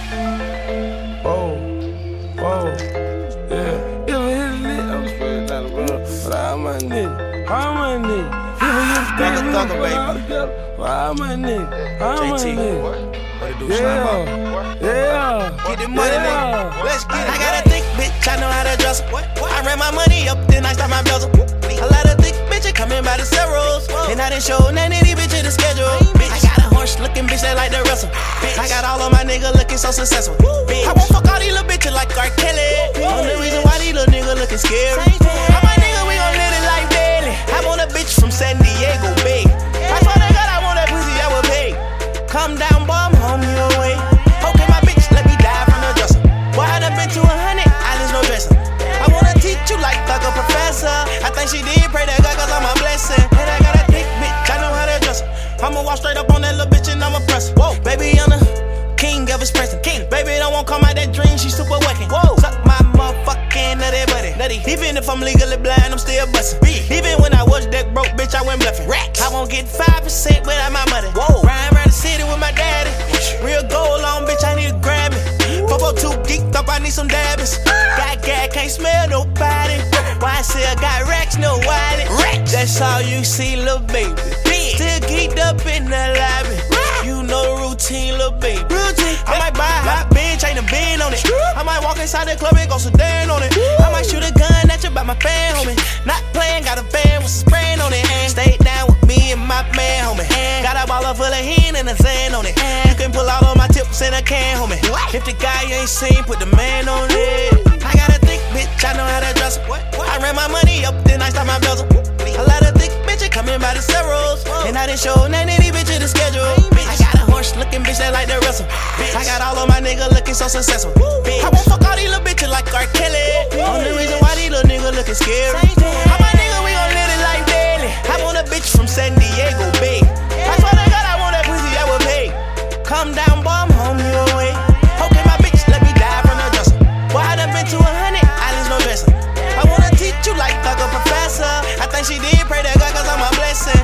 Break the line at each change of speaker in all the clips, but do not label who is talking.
Whoa, yeah. If I hit a lick, I'm spreading down the road. But all my niggas, all my niggas. If I hit a lick,
Thugger, baby.
All my niggas, all my niggas.
What it do,
Yeah.
Get the money, nigga. Let's get it. I got a thick bitch, I know how to dress her. I ran my money up, then I start my bezel. A lot of thick bitches coming by the zeros. And I done showed none of these bitches the schedule. I got a horse looking bitch that like to wrestle. I got all of my niggas looking so successful. I won't fuck all these little bitches like R. Kelly. Only reason why these little niggas looking scary. How my nigga, we gon' live it like daily. I want a bitch from San Diego Bay. I swear to God, I want that pussy, I will pay. Come down, boy, I'm home, you away. Okay, my bitch, let me die from the dresser. Boy, I done been to 100 islands, no dresser. I wanna teach you like a professor. I think she did pray to God cause I'm a blessing. And I got a thick bitch, I know how to dress her. I'ma walk straight up on that little bitch and I'ma press her. Whoa, baby, I'm the king of expressing. King, baby, don't want come out that dream, she super waking. Whoa, suck my motherfucking nutty buddy. Even if I'm legally blind, I'm still bustin'. Even when I was that broke bitch, I went bluffing. I won't get 5% without my money. Whoa, riding around the city with my daddy. Real gold on, bitch, I need a Grammy. 442 geeked up, I need some dabbies. Got gas, can't smell nobody. Why I still got racks, no wallet. That's all you see, little baby. Still geeked up in the lobby. You know the routine, little baby. I might buy a hot bench, ain't a bin on it. I might walk inside the club and go sedan on it. I might shoot a gun at you by my fan, homie. Not playing, got a fan with some spraying on it. And stay down with me and my man, homie. Got a baller full of hen and a Zan on it. You can pull out all my tips in a can, homie. If the guy you ain't seen, put the man on it. I got a thick bitch, I know how to dress her. I ran my money up, then I start my bezel. A lot of thick bitches coming by the zeros. And I done showed none of these bitches the schedule. I got a horse looking bitch that like to wrestle. I got all of my niggas looking so successful. I won't fuck all these little bitches like R. Kelly. Only reason why these little niggas looking scary. How my nigga, we gon' live it like daily. I want a bitch from San Diego Bay. I swear to God, I want that pussy, I will pay. Come down, boy, I'm home, you away. Okay, my bitch, let me die from the dresser. Boy, I done been to 100 islands, no dresser. I wanna teach you like a professor. I think she did pray to God cause I'm a blessing.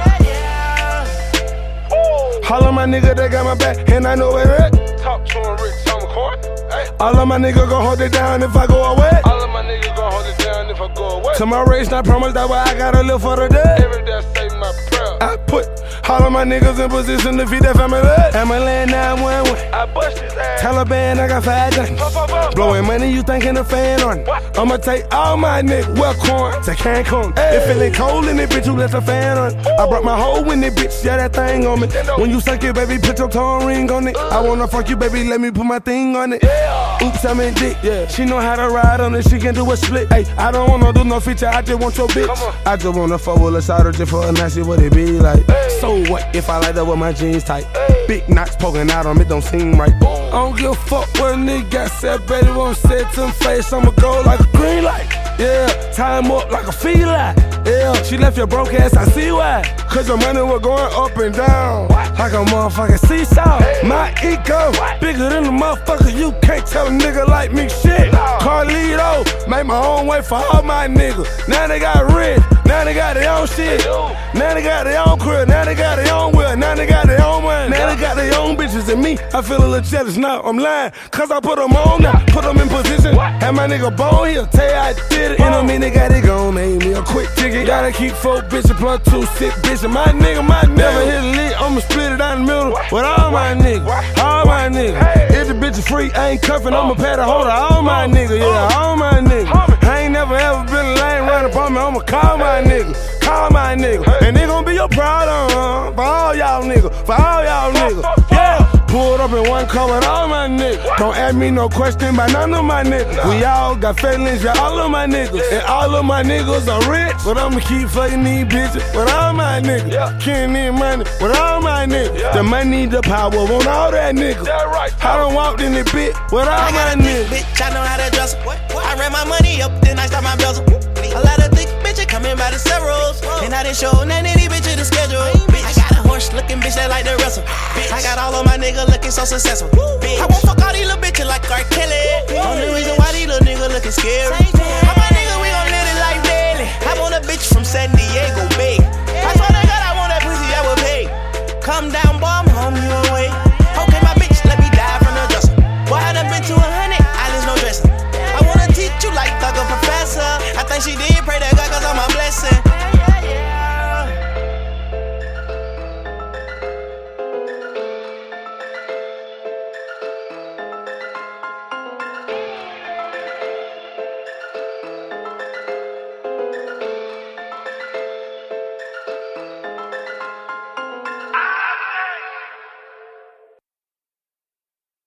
All of my niggas, they got my back, and I know it hurt.
Talk to him, Rich, I'm court. Hey.
All of my niggas gon' hold it down if I go away.
All of my niggas gon' hold it down if I go away.
To my race, not promise, that's why I gotta live for the day.
Every day I say my prayer.
I put all of my niggas in position to feed that family. I'ma land 911.
I bust his ass.
Taliban, I got 5 guns. Blowing money, you thinking a fan on it. I'ma take all my niggas, well, corn to Cancun. If it ain't cold in it, bitch, you let the fan on it. I brought my hoe in it, bitch, yeah, that thing on me. When you suck it, baby, put your tongue ring on it. I wanna fuck you, baby, let me put my thing on it. Oops, I'm in dick, yeah. She know how to ride on it, she can do a split. Hey, I don't wanna do no feature, I just want your bitch. I just wanna fuck with a solder just for a night, see what it be like. So what if I like that with my jeans tight? Big knots poking out on me, don't seem right. I don't give a fuck what a nigga got said, baby, won't say it to him face, I'ma go like a green light. Yeah, tie him up like a feline. Yeah, she left your broke ass, I see why. Cause your money was going up and down like a motherfucking seesaw. My ego bigger than a motherfucker, you can't tell a nigga like me shit. Carlito, make my own way for all my niggas. Now they got rich, now they got their own shit. Now they got their own crib, now they got their own will, now they got their own money. Now they got their own bitches and me, I feel a little jealous now, I'm lying. Cause I put them on now, put them in position. Have my nigga bone here, tell you I did it. In a minute, got it gone, made me a quick ticket. Gotta keep 4 bitches plus 2 sick bitches. My nigga, never hit a lick, I'ma split it down the middle with all my niggas, all my niggas. If the bitch is free, I ain't cuffin', I'ma pay the holder, all my niggas, yeah, all my niggas. I ain't never ever been a lane running upon me, I'ma call my niggas, call my niggas. And it gon' be your problem, for all y'all niggas, for all y'all niggas, yeah. Pulled up in one car with all my niggas. Don't ask me no question about none of my niggas. We all got feelings, yeah, all of my niggas. And all of my niggas are rich, but I'ma keep fucking these bitches with all my niggas. Can't need money with all my niggas. The money, the power, want all that niggas. I done walked in the pit with all my niggas.
Bitch, I know how to dress her. I ran my money up, then I start my bezel. A lot of thick bitches coming by the zeros. And I done showed none of these bitches the schedule. I got a horse looking bitch that like to wrestle. I got all of my niggas looking so successful. I won't fuck all these little bitches like R. Kelly. Only reason why these little niggas looking scary. How my nigga, we gon' live it like daily. I want a bitch from San Diego Bay. I swear to God, I want that pussy, I will pay. Come down.